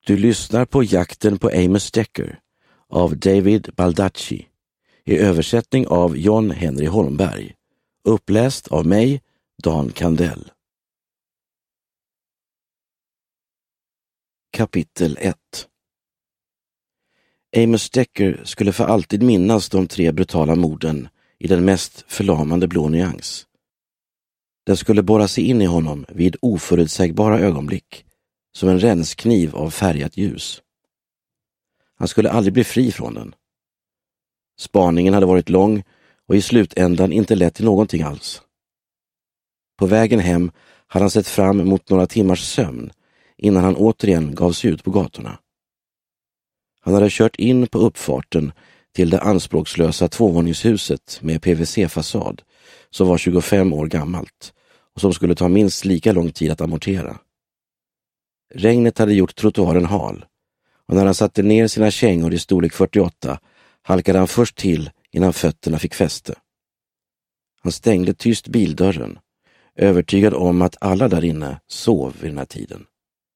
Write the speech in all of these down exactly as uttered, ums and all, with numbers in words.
Du lyssnar på Jakten på Amos Decker av David Baldacci i översättning av John Henry Holmberg, uppläst av mig, Dan Kandell. Kapitel ett. Amos Decker skulle för alltid minnas de tre brutala morden i den mest förlamande blå nyans. Den skulle borra sig in i honom vid oförutsägbara ögonblick, som en ränskniv av färgat ljus. Han skulle aldrig bli fri från den. Spaningen hade varit lång och i slutändan inte lett till någonting alls. På vägen hem hade han sett fram emot några timmars sömn innan han återigen gav sig ut på gatorna. Han hade kört in på uppfarten till det anspråkslösa tvåvåningshuset med P V C-fasad som var tjugofem år gammalt och som skulle ta minst lika lång tid att amortera. Regnet hade gjort trottoaren hal och när han satte ner sina kängor i storlek fyrtioåtta halkade han först till innan fötterna fick fäste. Han stängde tyst bildörren, övertygad om att alla där inne sov vid den här tiden.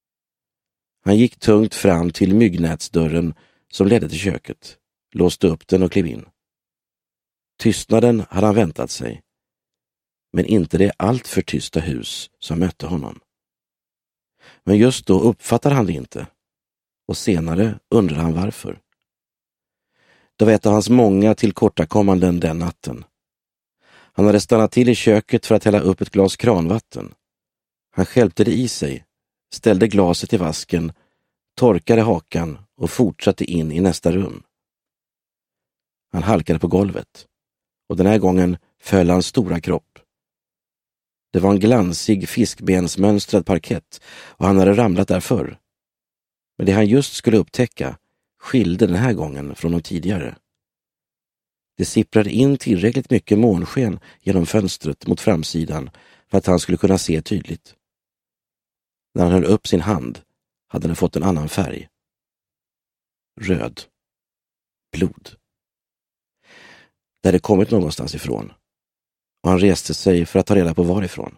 Han gick tungt fram till myggnätsdörren som ledde till köket, låste upp den och klev in. Tystnaden hade han väntat sig, men inte det allt för tysta hus som mötte honom. Men just då uppfattade han det inte, och senare undrade han varför. Det var ett av hans många tillkortakommanden den natten. Han hade stannat till i köket för att hälla upp ett glas kranvatten. Han skälpte det i sig, ställde glaset i vasken, torkade hakan och fortsatte in i nästa rum. Han halkade på golvet, och den här gången föll hans stora kropp. Det var en glansig fiskbensmönstrad parkett och han hade ramlat där förr. Men det han just skulle upptäcka skilde den här gången från de tidigare. Det sipprade in tillräckligt mycket månsken genom fönstret mot framsidan för att han skulle kunna se tydligt. När han höll upp sin hand hade den fått en annan färg. Röd. Blod. Det hade kommit någonstans ifrån, och han reste sig för att ta reda på varifrån.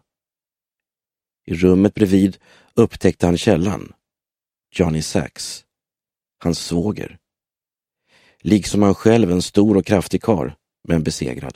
I rummet bredvid upptäckte han källan, Johnny Sachs, hans svåger. Liksom han själv en stor och kraftig karl, men besegrad.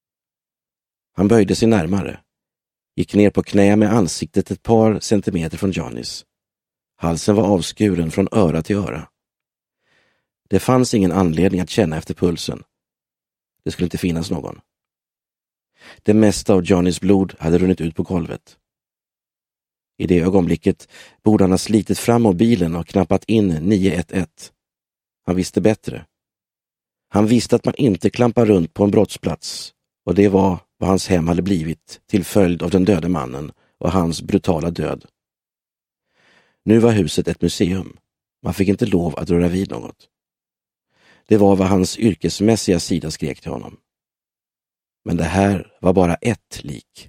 Han böjde sig närmare, gick ner på knä med ansiktet ett par centimeter från Johnnys. Halsen var avskuren från öra till öra. Det fanns ingen anledning att känna efter pulsen. Det skulle inte finnas någon. Det mesta av Johnnys blod hade runnit ut på golvet. I det ögonblicket borde han ha slitit fram mobilen och knappat in nio ett ett. Han visste bättre. Han visste att man inte klampar runt på en brottsplats, och det var vad hans hem hade blivit till följd av den döde mannen och hans brutala död. Nu var huset ett museum. Man fick inte lov att röra vid något. Det var vad hans yrkesmässiga sida skrek till honom. Men det här var bara ett lik.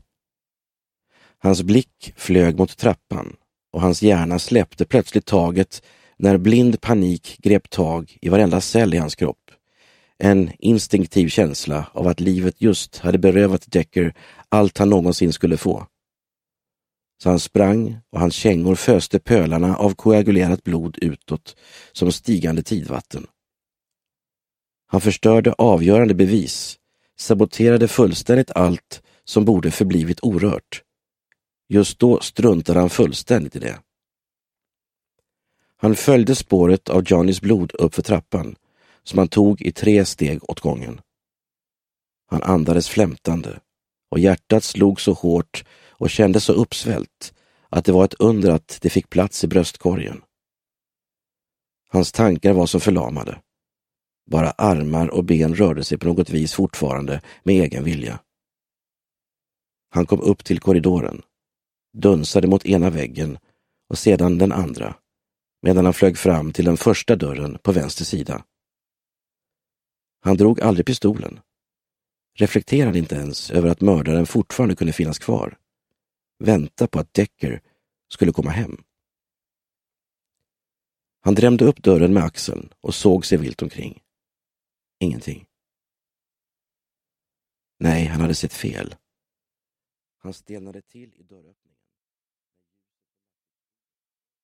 Hans blick flög mot trappan och hans hjärna släppte plötsligt taget när blind panik grep tag i varenda cell i hans kropp. En instinktiv känsla av att livet just hade berövat Decker allt han någonsin skulle få. Så han sprang och hans kängor föste pölarna av koagulerat blod utåt som stigande tidvatten. Han förstörde avgörande bevis, saboterade fullständigt allt som borde förblivit orört. Just då struntade han fullständigt i det. Han följde spåret av Johnnys blod upp för trappan, som han tog i tre steg åt gången. Han andades flämtande, och hjärtat slog så hårt och kändes så uppsvällt att det var ett under att det fick plats i bröstkorgen. Hans tankar var som förlamade. Bara armar och ben rörde sig på något vis fortfarande med egen vilja. Han kom upp till korridoren, dunsade mot ena väggen och sedan den andra, medan han flög fram till den första dörren på vänster sida. Han drog aldrig pistolen. Reflekterade inte ens över att mördaren fortfarande kunde finnas kvar. Vänta på att Decker skulle komma hem. Han drämde upp dörren med axeln och såg sig vilt omkring. Ingenting. Nej, han hade sett fel. Han stelnade till i dörröppningen.